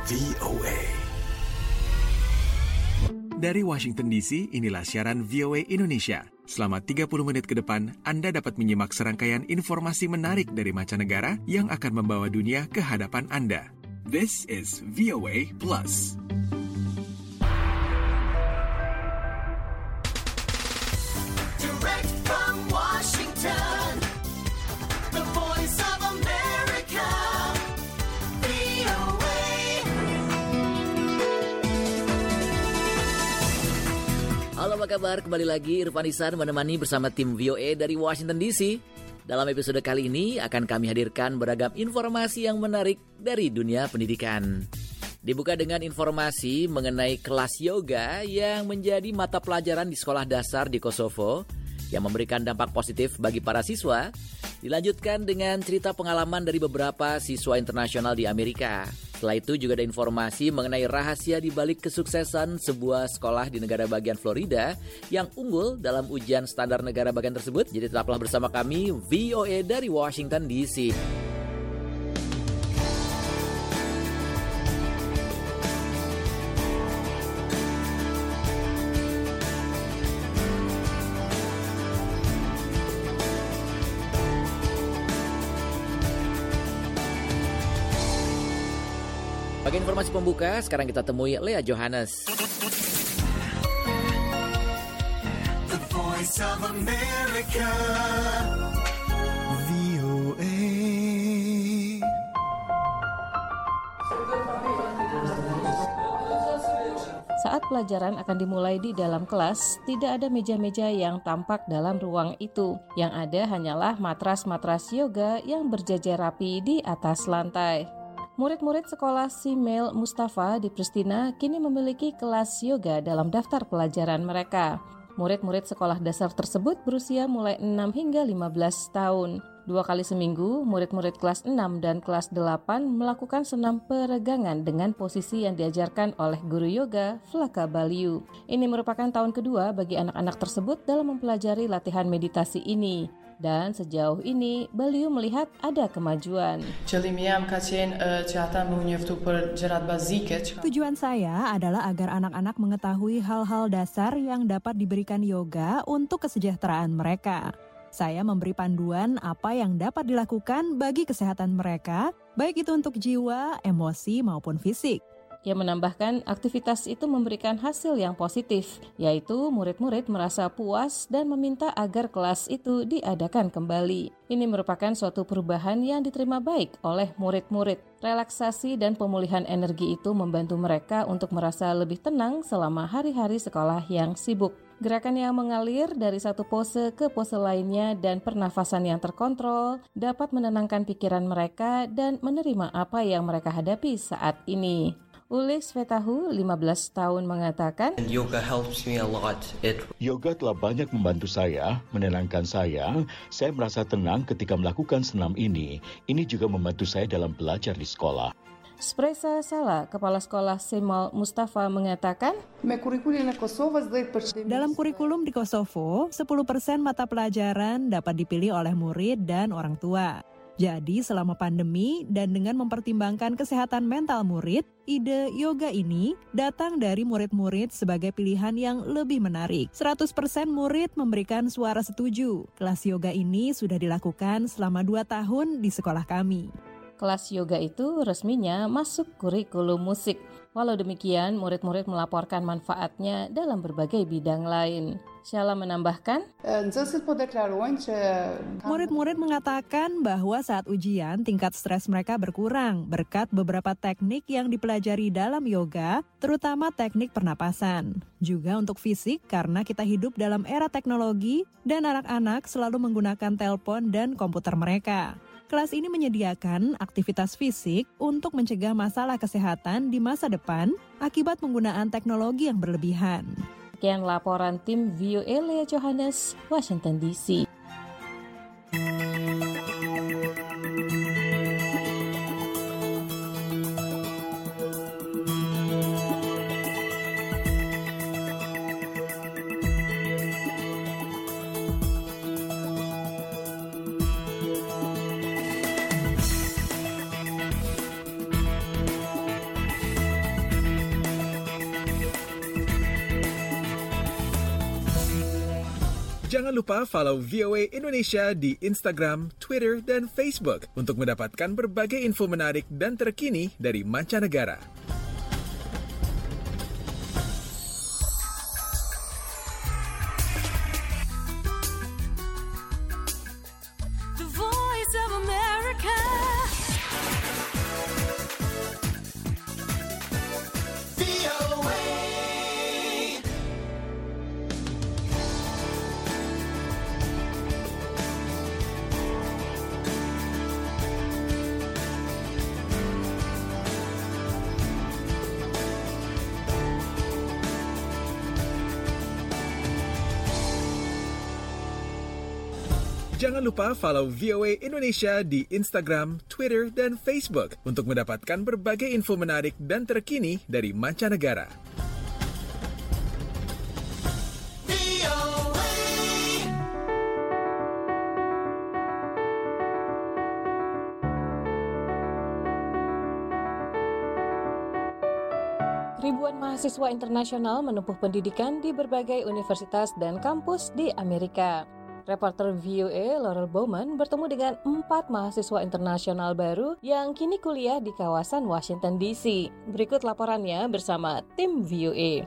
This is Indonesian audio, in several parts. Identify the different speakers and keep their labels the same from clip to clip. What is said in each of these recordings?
Speaker 1: VOA. Dari Washington DC, inilah siaran VOA Indonesia. Selama 30 menit ke depan, Anda dapat menyimak serangkaian informasi menarik dari mancanegara yang akan membawa dunia ke hadapan Anda. This is VOA Plus.
Speaker 2: Direct from Washington, the voice of America, VOA.
Speaker 3: Halo, apa kabar? Kembali lagi Irfan Ihsan menemani bersama tim VOA dari Washington DC. Dalam episode kali ini akan kami hadirkan beragam informasi yang menarik dari dunia pendidikan. Dibuka dengan informasi mengenai kelas yoga yang menjadi mata pelajaran di sekolah dasar di Kosovo yang memberikan dampak positif bagi para siswa. Dilanjutkan dengan cerita pengalaman dari beberapa siswa internasional di Amerika. Setelah itu juga ada informasi mengenai rahasia di balik kesuksesan sebuah sekolah di negara bagian Florida yang unggul dalam ujian standar negara bagian tersebut. Jadi tetaplah bersama kami VOA dari Washington DC. Bagi informasi pembuka, sekarang kita temui Lea Johannes.
Speaker 2: The voice of America,
Speaker 1: VOA.
Speaker 4: Saat pelajaran akan dimulai di dalam kelas, tidak ada meja-meja yang tampak dalam ruang itu. Yang ada hanyalah matras-matras yoga yang berjajar rapi di atas lantai. Murid-murid sekolah Simel Mustafa di Pristina kini memiliki kelas yoga dalam daftar pelajaran mereka. Murid-murid sekolah dasar tersebut berusia mulai 6 hingga 15 tahun. 2 kali seminggu, murid-murid kelas 6 dan kelas 8 melakukan senam peregangan dengan posisi yang diajarkan oleh guru yoga, Flaka Baliu. Ini merupakan tahun kedua bagi anak-anak tersebut dalam mempelajari latihan meditasi ini. Dan sejauh ini, Baliu melihat ada kemajuan.
Speaker 5: Tujuan saya adalah agar anak-anak mengetahui hal-hal dasar yang dapat diberikan yoga untuk kesejahteraan mereka. Saya memberi panduan apa yang dapat dilakukan bagi kesehatan mereka, baik itu untuk jiwa, emosi, maupun fisik.
Speaker 4: Ia menambahkan aktivitas itu memberikan hasil yang positif, yaitu murid-murid merasa puas dan meminta agar kelas itu diadakan kembali. Ini merupakan suatu perubahan yang diterima baik oleh murid-murid. Relaksasi dan pemulihan energi itu membantu mereka untuk merasa lebih tenang selama hari-hari sekolah yang sibuk. Gerakan yang mengalir dari satu pose ke pose lainnya dan pernafasan yang terkontrol dapat menenangkan pikiran mereka dan menerima apa yang mereka hadapi saat ini. Ulix Svetahu, 15 tahun, mengatakan,
Speaker 6: Yoga helps me a lot.
Speaker 7: Yoga telah banyak membantu saya, menenangkan saya. Saya merasa tenang ketika melakukan senam ini. Ini juga membantu saya dalam belajar di sekolah.
Speaker 4: Spresa Sala, Kepala Sekolah Simel Mustafa, mengatakan,
Speaker 5: Dalam kurikulum di Kosovo, 10% mata pelajaran dapat dipilih oleh murid dan orang tua. Jadi selama pandemi dan dengan mempertimbangkan kesehatan mental murid, ide yoga ini datang dari murid-murid sebagai pilihan yang lebih menarik. 100% murid memberikan suara setuju. Kelas yoga ini sudah dilakukan selama 2 tahun di sekolah kami.
Speaker 4: Kelas yoga itu resminya masuk kurikulum musik. Walau demikian, murid-murid melaporkan manfaatnya dalam berbagai bidang lain. Syala menambahkan,
Speaker 5: Murid-murid mengatakan bahwa saat ujian tingkat stres mereka berkurang berkat beberapa teknik yang dipelajari dalam yoga, terutama teknik pernapasan. Juga untuk fisik karena kita hidup dalam era teknologi dan anak-anak selalu menggunakan telepon dan komputer mereka. Kelas ini menyediakan aktivitas fisik untuk mencegah masalah kesehatan di masa depan akibat penggunaan teknologi yang berlebihan.
Speaker 4: Sekian laporan tim VOA Lea Johannes, Washington DC.
Speaker 1: Jangan lupa follow VOA Indonesia di Instagram, Twitter, dan Facebook untuk mendapatkan berbagai info menarik dan terkini dari mancanegara.
Speaker 2: The Voice of America. VOA.
Speaker 1: Jangan lupa follow VOA Indonesia di Instagram, Twitter, dan Facebook untuk mendapatkan berbagai info menarik dan terkini dari mancanegara.
Speaker 2: VOA.
Speaker 4: Ribuan mahasiswa internasional menempuh pendidikan di berbagai universitas dan kampus di Amerika. Reporter VOA Laurel Bowman bertemu dengan 4 mahasiswa internasional baru yang kini kuliah di kawasan Washington DC. Berikut laporannya bersama tim VOA.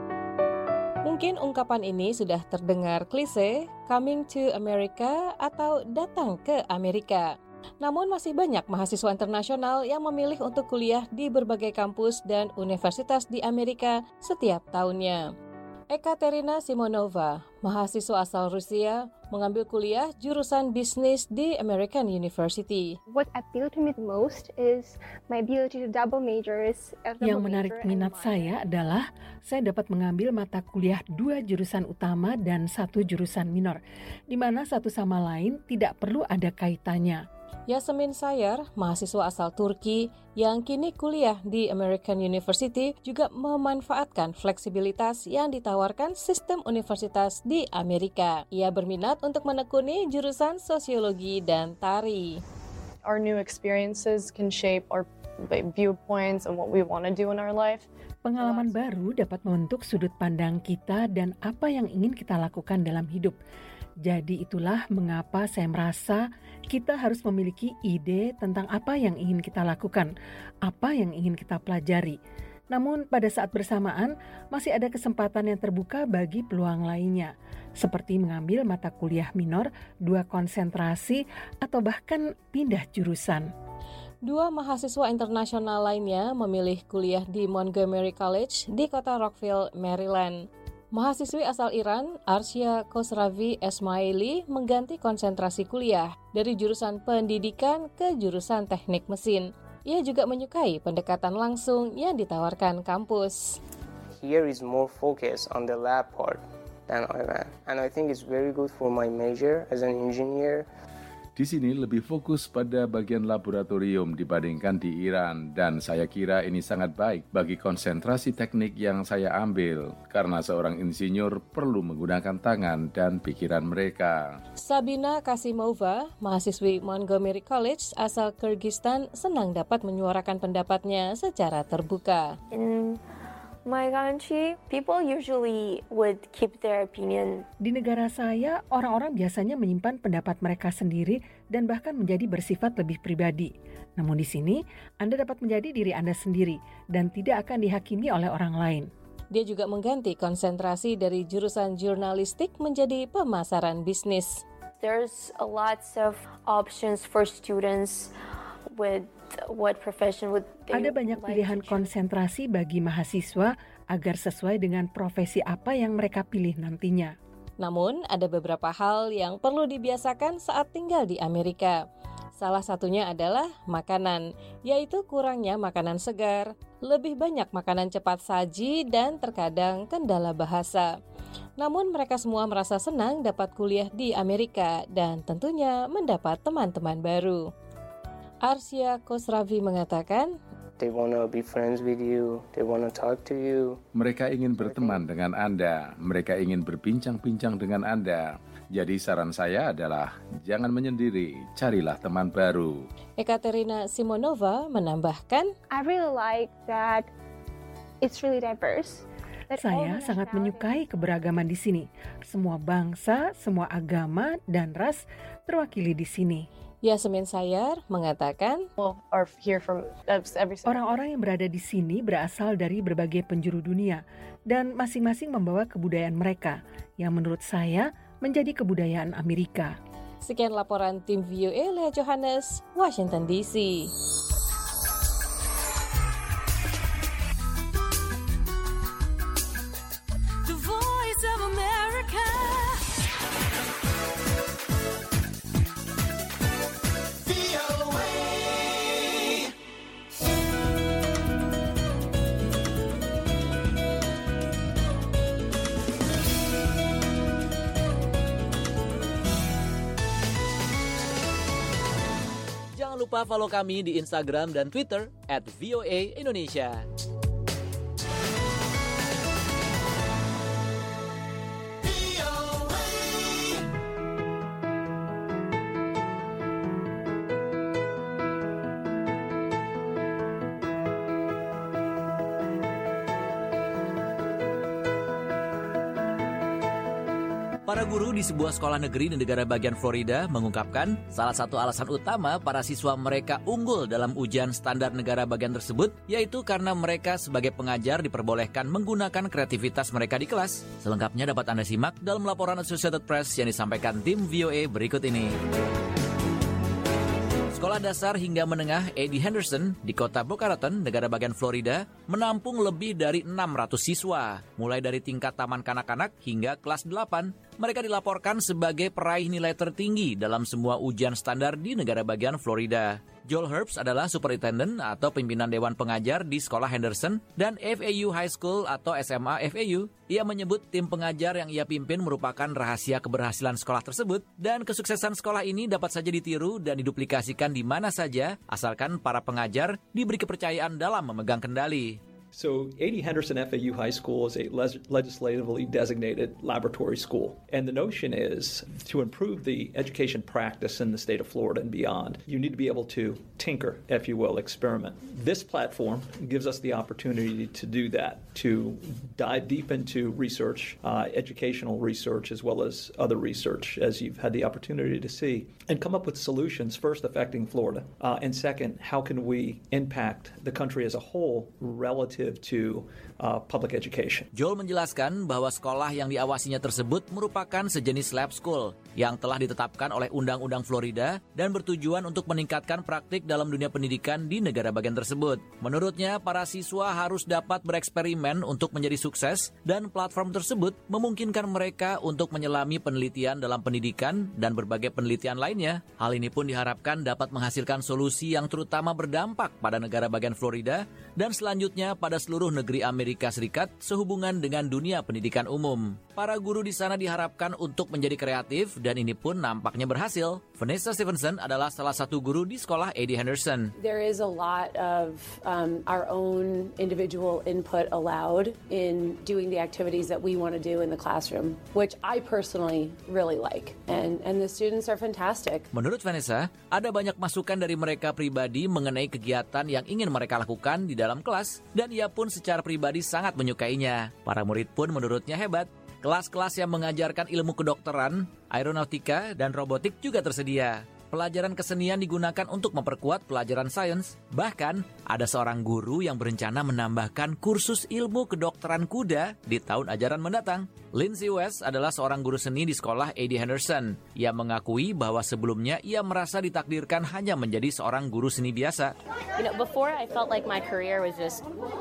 Speaker 4: Mungkin ungkapan ini sudah terdengar klise, coming to America atau datang ke Amerika. Namun masih banyak mahasiswa internasional yang memilih untuk kuliah di berbagai kampus dan universitas di Amerika setiap tahunnya. Ekaterina Simonova, mahasiswa asal Rusia, mengambil kuliah jurusan bisnis di American University.
Speaker 6: What appealed to me the most is my ability to double majors.
Speaker 8: Yang menarik minat saya adalah saya dapat mengambil mata kuliah 2 jurusan utama dan 1 jurusan minor, di mana satu sama lain tidak perlu ada kaitannya.
Speaker 4: Yasemin Sayar, mahasiswa asal Turki yang kini kuliah di American University, juga memanfaatkan fleksibilitas yang ditawarkan sistem universitas di Amerika. Ia berminat untuk menekuni jurusan sosiologi dan tari.
Speaker 9: Our new experiences can shape our viewpoints and what we want to do in our life.
Speaker 8: Pengalaman baru dapat membentuk sudut pandang kita dan apa yang ingin kita lakukan dalam hidup. Jadi itulah mengapa saya merasa kita harus memiliki ide tentang apa yang ingin kita lakukan, apa yang ingin kita pelajari. Namun pada saat bersamaan masih ada kesempatan yang terbuka bagi peluang lainnya, seperti mengambil mata kuliah minor, 2 konsentrasi, atau bahkan pindah jurusan.
Speaker 4: 2 mahasiswa internasional lainnya memilih kuliah di Montgomery College di kota Rockville, Maryland. Mahasiswi asal Iran, Arsia Khosravi Esmaili, mengganti konsentrasi kuliah dari jurusan pendidikan ke jurusan teknik mesin. Ia juga menyukai pendekatan langsung yang ditawarkan kampus.
Speaker 10: Here is more focus on the lab part than Iran, and I think it's very good for my major as an engineer.
Speaker 11: Di sini lebih fokus pada bagian laboratorium dibandingkan di Iran, dan saya kira ini sangat baik bagi konsentrasi teknik yang saya ambil, karena seorang insinyur perlu menggunakan tangan dan pikiran mereka.
Speaker 4: Sabina Kasimova, mahasiswi Montgomery College asal Kyrgyzstan, senang dapat menyuarakan pendapatnya secara terbuka.
Speaker 6: In my country, people usually would keep their opinion.
Speaker 8: Di negara saya, orang-orang biasanya menyimpan pendapat mereka sendiri dan bahkan menjadi bersifat lebih pribadi. Namun di sini, Anda dapat menjadi diri Anda sendiri dan tidak akan dihakimi oleh orang lain.
Speaker 4: Dia juga mengganti konsentrasi dari jurusan jurnalistik menjadi pemasaran bisnis.
Speaker 6: There's a lots of options for students with what profession would they
Speaker 8: Ada banyak
Speaker 6: like
Speaker 8: pilihan
Speaker 6: to choose.
Speaker 8: konsentrasi bagi mahasiswa agar sesuai dengan profesi apa yang mereka pilih nantinya.
Speaker 4: Namun, ada beberapa hal yang perlu dibiasakan saat tinggal di Amerika. Salah satunya adalah makanan, yaitu kurangnya makanan segar, lebih banyak makanan cepat saji, dan terkadang kendala bahasa. Namun mereka semua merasa senang dapat kuliah di Amerika dan tentunya mendapat teman-teman baru. Arsia Khosravi mengatakan,
Speaker 10: They want to be friends with you, they want to talk to you.
Speaker 11: Mereka ingin berteman dengan Anda, mereka ingin berbincang-bincang dengan Anda. Jadi saran saya adalah jangan menyendiri, carilah teman baru.
Speaker 4: Ekaterina Simonova menambahkan,
Speaker 6: I really like that it's really diverse.
Speaker 8: Saya sangat menyukai keberagaman di sini. Semua bangsa, semua agama, dan ras terwakili di sini.
Speaker 4: Yasmin Sayar mengatakan,
Speaker 8: orang-orang yang berada di sini berasal dari berbagai penjuru dunia dan masing-masing membawa kebudayaan mereka yang menurut saya menjadi kebudayaan Amerika.
Speaker 4: Sekian laporan tim VOA Lea Johannes, Washington DC.
Speaker 2: The Voice of America. VOA.
Speaker 3: Jangan lupa follow kami di Instagram dan Twitter @VOA_Indonesia. Para guru di sebuah sekolah negeri di negara bagian Florida mengungkapkan salah satu alasan utama para siswa mereka unggul dalam ujian standar negara bagian tersebut yaitu karena mereka sebagai pengajar diperbolehkan menggunakan kreativitas mereka di kelas. Selengkapnya dapat Anda simak dalam laporan Associated Press yang disampaikan tim VOA berikut ini. Sekolah dasar hingga menengah A.D. Henderson di kota Boca Raton, negara bagian Florida, menampung lebih dari 600 siswa. Mulai dari tingkat taman kanak-kanak hingga kelas 8, mereka dilaporkan sebagai peraih nilai tertinggi dalam semua ujian standar di negara bagian Florida. Joel Herbst adalah superintendent atau pimpinan dewan pengajar di sekolah Henderson dan FAU High School atau SMA FAU. Ia menyebut tim pengajar yang ia pimpin merupakan rahasia keberhasilan sekolah tersebut dan kesuksesan sekolah ini dapat saja ditiru dan diduplikasikan di mana saja asalkan para pengajar diberi kepercayaan dalam memegang kendali.
Speaker 12: So A.D. Henderson FAU High School is a legislatively designated laboratory school. And the notion is to improve the education practice in the state of Florida and beyond, you need to be able to tinker, if you will, experiment. This platform gives us the opportunity to do that, to dive deep into research, educational research, as well as other research, as you've had the opportunity to see, and come up with solutions, first affecting Florida, and second, how can we impact the country as a whole relative to public education.
Speaker 3: Joel menjelaskan bahwa sekolah yang diawasinya tersebut merupakan sejenis lab school yang telah ditetapkan oleh Undang-Undang Florida dan bertujuan untuk meningkatkan praktik dalam dunia pendidikan di negara bagian tersebut. Menurutnya, para siswa harus dapat bereksperimen untuk menjadi sukses dan platform tersebut memungkinkan mereka untuk menyelami penelitian dalam pendidikan dan berbagai penelitian lainnya. Hal ini pun diharapkan dapat menghasilkan solusi yang terutama berdampak pada negara bagian Florida dan selanjutnya pada seluruh negeri Amerika Serikat sehubungan dengan dunia pendidikan umum. Para guru di sana diharapkan untuk menjadi kreatif dan ini pun nampaknya berhasil. Vanessa Stevenson adalah salah satu guru di sekolah A.D. Henderson.
Speaker 13: There is a lot of our own individual input allowed in doing the activities that we want to do in the classroom, which I personally really like. And the students are fantastic.
Speaker 3: Menurut Vanessa, ada banyak masukan dari mereka pribadi mengenai kegiatan yang ingin mereka lakukan di dalam kelas dan ia pun secara pribadi sangat menyukainya. Para murid pun menurutnya hebat. Kelas-kelas yang mengajarkan ilmu kedokteran, aeronautika, dan robotik juga tersedia. Pelajaran kesenian digunakan untuk memperkuat pelajaran sains. Bahkan, ada seorang guru yang berencana menambahkan kursus ilmu kedokteran kuda di tahun ajaran mendatang. Lindsay West adalah seorang guru seni di sekolah A.D. Henderson. Ia mengakui bahwa sebelumnya ia merasa ditakdirkan hanya menjadi seorang guru seni biasa.
Speaker 14: Before I felt like my career was just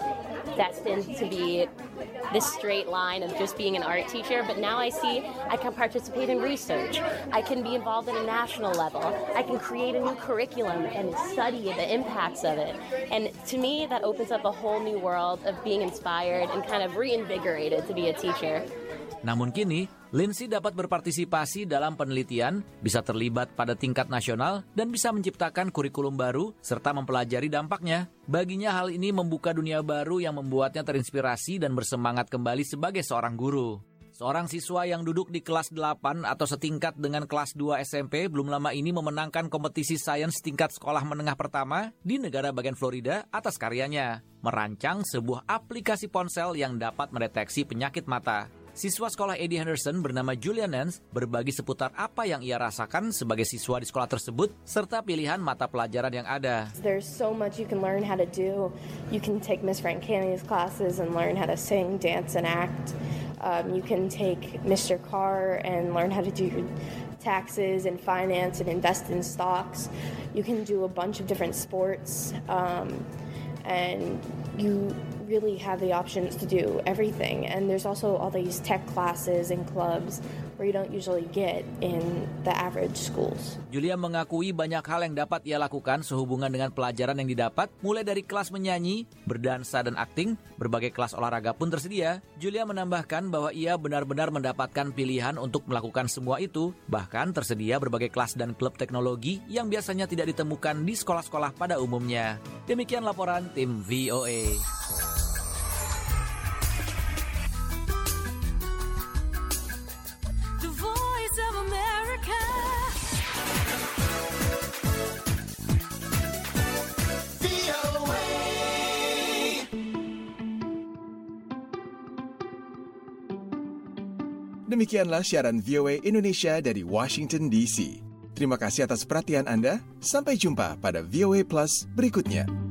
Speaker 14: destined to be this straight line of just being an art teacher, but now I see I can participate in research. I can be involved at a national level. I can create a new curriculum and study the impacts of it. And to me, that opens up a whole new world of being inspired and kind of reinvigorated to be a teacher.
Speaker 3: Namun kini, Lindsay dapat berpartisipasi dalam penelitian, bisa terlibat pada tingkat nasional, dan bisa menciptakan kurikulum baru serta mempelajari dampaknya. Baginya hal ini membuka dunia baru yang membuatnya terinspirasi dan bersemangat kembali sebagai seorang guru. Seorang siswa yang duduk di kelas 8 atau setingkat dengan kelas 2 SMP belum lama ini memenangkan kompetisi sains tingkat sekolah menengah pertama di negara bagian Florida atas karyanya, merancang sebuah aplikasi ponsel yang dapat mendeteksi penyakit mata. Siswa sekolah Eddie Henderson bernama Julia Nance berbagi seputar apa yang ia rasakan sebagai siswa di sekolah tersebut serta pilihan mata pelajaran yang ada.
Speaker 6: There's so much you can learn how to do. You can take Miss Frank Canny's classes and learn how to sing, dance, and act. You can take Mr. Carr and learn how to do taxes and finance and invest in stocks. You can do a bunch of different sports, and you really have the options to do everything. And there's also all these tech classes and clubs where you don't usually get in the average schools.
Speaker 3: Julia mengakui banyak hal yang dapat ia lakukan sehubungan dengan pelajaran yang didapat, mulai dari kelas menyanyi, berdansa, dan akting. Berbagai kelas olahraga pun tersedia. Julia menambahkan bahwa ia benar-benar mendapatkan pilihan untuk melakukan semua itu. Bahkan tersedia berbagai kelas dan klub teknologi yang biasanya tidak ditemukan di sekolah-sekolah pada umumnya. Demikian laporan tim VOA.
Speaker 2: The Voice of America. VOA.
Speaker 1: Demikianlah siaran VOA Indonesia dari Washington DC. Terima kasih atas perhatian Anda. Sampai jumpa pada VOA Plus berikutnya.